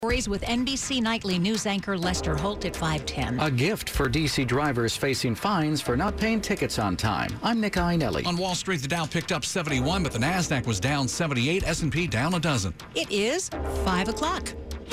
Stories with NBC Nightly News anchor Lester Holt at 5:10. A gift for D.C. drivers facing fines for not paying tickets on time. I'm Nick Iannelli. On Wall Street, the Dow picked up 71, but the Nasdaq was down 78. S&P down a dozen. It is 5 o'clock.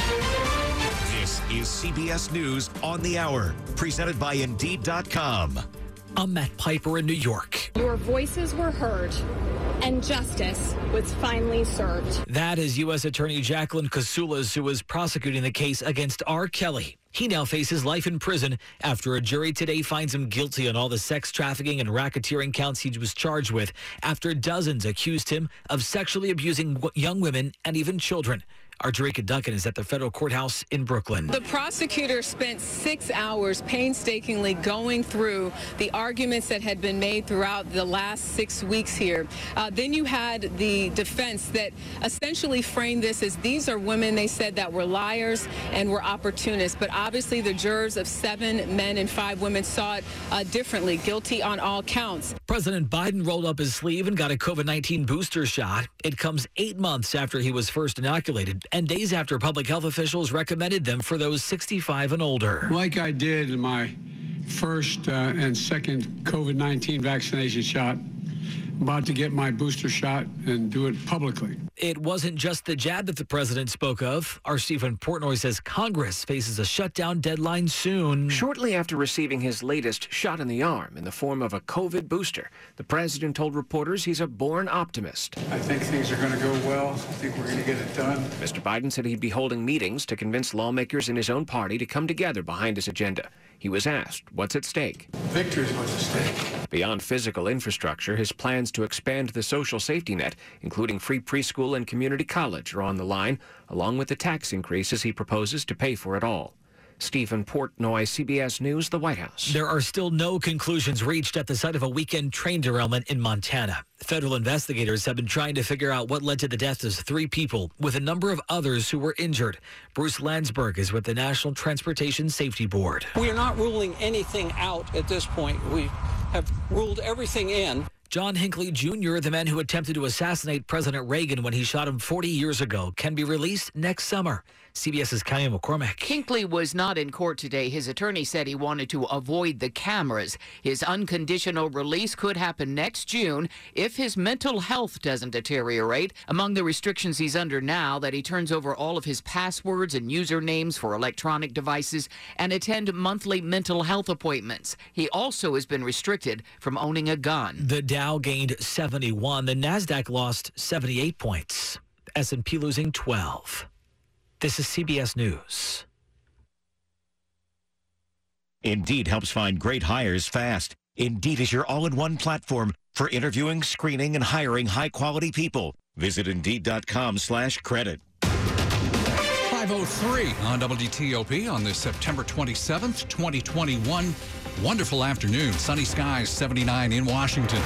This is CBS News on the Hour, presented by Indeed.com. I'm Matt Piper in New York. Your voices were heard, and justice was finally served. That is U.S. Attorney Jacqueline Kasoulas, who was prosecuting the case against R. Kelly. He now faces life in prison after a jury today finds him guilty on all the sex trafficking and racketeering counts he was charged with, after dozens accused him of sexually abusing young women and even children. Our Jerika Duncan is at the federal courthouse in Brooklyn. The prosecutor spent 6 hours painstakingly going through the arguments that had been made throughout the last 6 weeks here. Then you had the defense that essentially framed this as these are women, they said, that were liars and were opportunists. But obviously the jurors of 7 men and 5 women saw it differently, guilty on all counts. President Biden rolled up his sleeve and got a COVID-19 booster shot. It comes 8 months after he was first inoculated, and days after public health officials recommended them for those 65 and older. Like I did in my first and second COVID-19 vaccination shot, I'm about to get my booster shot and do it publicly. It wasn't just the jab that the president spoke of. Our Stephen Portnoy says Congress faces a shutdown deadline soon. Shortly after receiving his latest shot in the arm in the form of a COVID booster, the president told reporters he's a born optimist. I think things are going to go well. I think we're going to get it done. Mr. Biden said he'd be holding meetings to convince lawmakers in his own party to come together behind his agenda. He was asked, what's at stake? Victory is what's at stake. Beyond physical infrastructure, his plans to expand the social safety net, including free preschool and community college, are on the line, along with the tax increases he proposes to pay for it all. Stephen Portnoy, CBS News, the White House. There are still no conclusions reached at the site of a weekend train derailment in Montana. Federal investigators have been trying to figure out what led to the deaths of 3 people, with a number of others who were injured. Bruce Landsberg is with the National Transportation Safety Board. We are not ruling anything out at this point. We have ruled everything in. John Hinckley Jr., the man who attempted to assassinate President Reagan when he shot him 40 years ago, can be released next summer. CBS's Kaya McCormick. Hinckley was not in court today. His attorney said he wanted to avoid the cameras. His unconditional release could happen next June if his mental health doesn't deteriorate. Among the restrictions he's under now, that he turns over all of his passwords and usernames for electronic devices and attend monthly mental health appointments. He also has been restricted from owning a gun. The Dow gained 71. The Nasdaq lost 78 points. S&P losing 12. This is CBS News. Indeed helps find great hires fast. Indeed is your all-in-one platform for interviewing, screening, and hiring high-quality people. Visit Indeed.com/credit. 5:03 on WTOP on this September 27th, 2021. Wonderful afternoon. Sunny skies, 79 in Washington.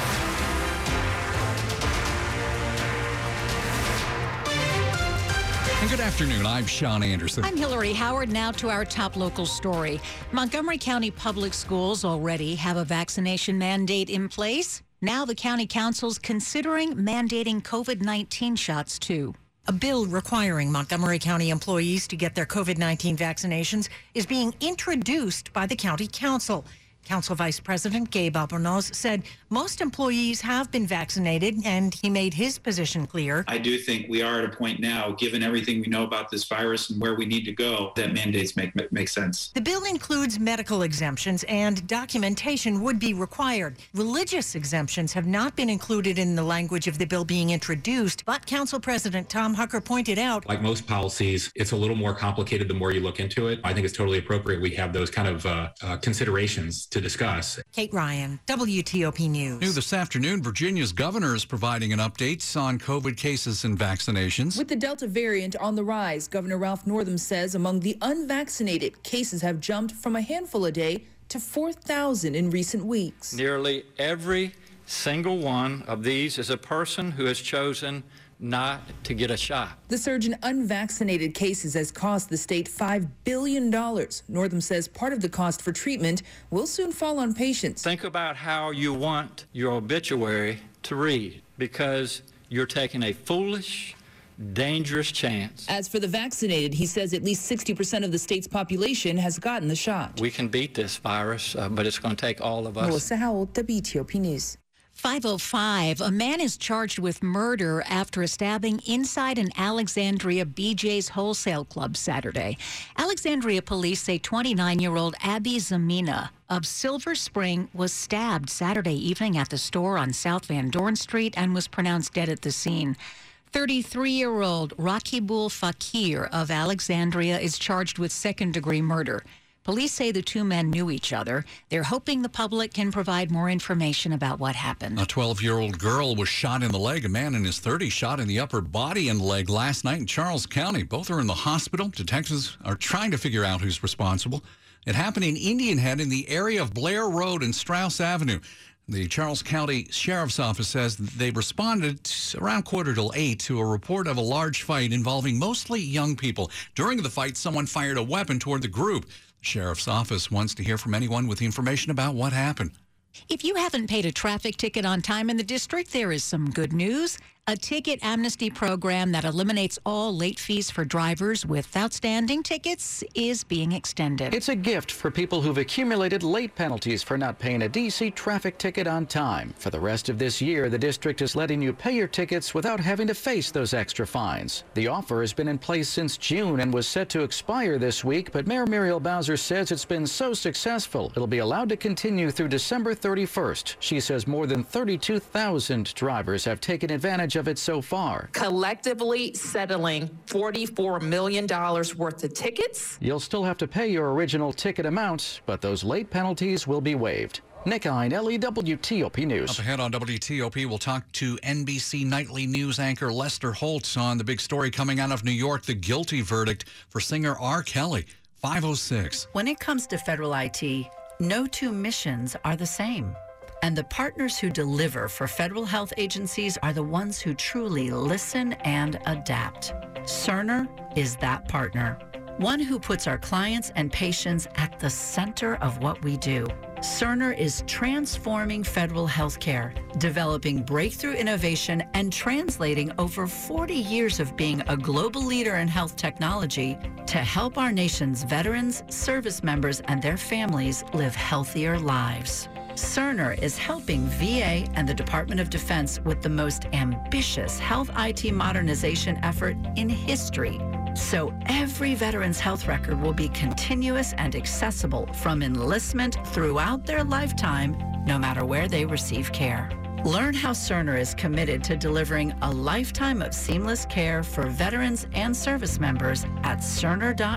And good afternoon. I'm Sean Anderson. I'm Hillary Howard. Now to our top local story. Montgomery County Public Schools already have a vaccination mandate in place. Now the county council's considering mandating COVID-19 shots too. A bill requiring Montgomery County employees to get their COVID-19 vaccinations is being introduced by the county council. Council Vice President Gabe Albornoz said most employees have been vaccinated, and he made his position clear. I do think we are at a point now, given everything we know about this virus and where we need to go, that mandates make sense. The bill includes medical exemptions, and documentation would be required. Religious exemptions have not been included in the language of the bill being introduced, but Council President Tom Hucker pointed out, like most policies, it's a little more complicated the more you look into it. I think it's totally appropriate we have those kind of considerations to discuss. Kate Ryan, WTOP News. New this afternoon, Virginia's governor is providing an update on COVID cases and vaccinations. With the Delta variant on the rise, Governor Ralph Northam says among the unvaccinated, cases have jumped from a handful a day to 4,000 in recent weeks. Nearly every single one of these is a person who has chosen not to get a shot. The surge in unvaccinated cases has cost the state $5 billion. Northam says part of the cost for treatment will soon fall on patients. Think about how you want your obituary to read, because you're taking a foolish, dangerous chance. As for the vaccinated, he says at least 60% of the state's population has gotten the shot. We can beat this virus, but it's going to take all of us. 我是浩的 BTOP News。 5:05, a man is charged with murder after a stabbing inside an Alexandria BJ's Wholesale Club Saturday. Alexandria police say 29-year-old Abby Zamina of Silver Spring was stabbed Saturday evening at the store on South Van Dorn Street and was pronounced dead at the scene. 33-year-old Rakibul Fakir of Alexandria is charged with second-degree murder. Police say the two men knew each other. They're hoping the public can provide more information about what happened. A 12-year-old girl was shot in the leg. A man in his 30s shot in the upper body and leg last night in Charles County. Both are in the hospital. Detectives are trying to figure out who's responsible. It happened in Indian Head in the area of Blair Road and Strauss Avenue. The Charles County Sheriff's Office says they responded around 7:45 to a report of a large fight involving mostly young people. During the fight, someone fired a weapon toward the group. The Sheriff's Office wants to hear from anyone with information about what happened. If you haven't paid a traffic ticket on time in the district, there is some good news. A ticket amnesty program that eliminates all late fees for drivers with outstanding tickets is being extended. It's a gift for people who've accumulated late penalties for not paying a DC traffic ticket on time. For the rest of this year, the district is letting you pay your tickets without having to face those extra fines. The offer has been in place since June and was set to expire this week, but Mayor Muriel Bowser says it's been so successful, it'll be allowed to continue through December 31st. She says more than 32,000 drivers have taken advantage of it so far. Collectively settling $44 million worth of tickets. You'll still have to pay your original ticket amount, but those late penalties will be waived. Nick Einelli, WTOP News. Up ahead on WTOP, we'll talk to NBC Nightly News anchor Lester Holt on the big story coming out of New York, the guilty verdict for singer R. Kelly. 5:06. When it comes to federal IT, no two missions are the same. And the partners who deliver for federal health agencies are the ones who truly listen and adapt. Cerner is that partner, one who puts our clients and patients at the center of what we do. Cerner is transforming federal healthcare, developing breakthrough innovation, and translating over 40 years of being a global leader in health technology to help our nation's veterans, service members, and their families live healthier lives. Cerner is helping VA and the Department of Defense with the most ambitious health IT modernization effort in history. So every veteran's health record will be continuous and accessible from enlistment throughout their lifetime, no matter where they receive care. Learn how Cerner is committed to delivering a lifetime of seamless care for veterans and service members at Cerner.com.